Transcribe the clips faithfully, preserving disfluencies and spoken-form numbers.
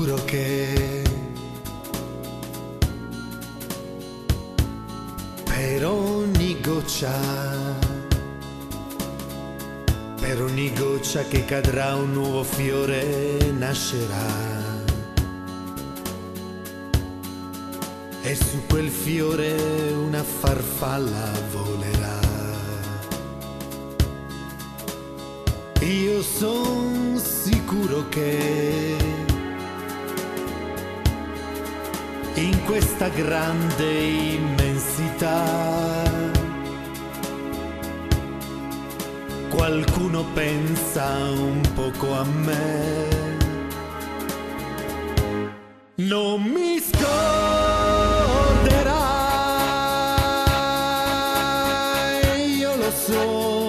sicuro che per ogni goccia, per ogni goccia che cadrà un nuovo fiore nascerà. E su quel fiore una farfalla volerà. Io son sicuro che in questa grande immensità qualcuno pensa un poco a me. Non mi scorderai, io lo so,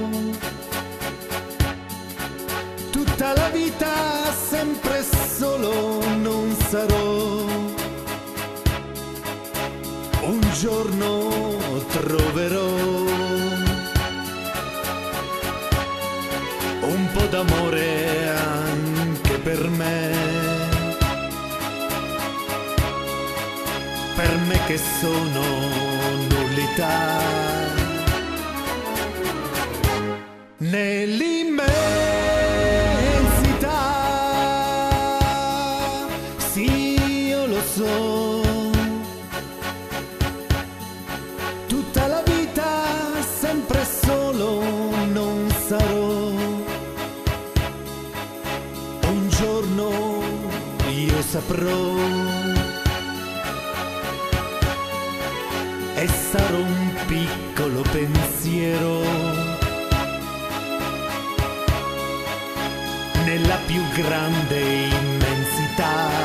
tutta la vita sempre solo non sarò. Un giorno troverò un po' d'amore anche per me, per me che sono nullità. Nell'immensità, sì, io lo so, tutta la vita sempre solo non sarò. Un giorno io saprò e sarò un piccolo pensiero nella più grande immensità.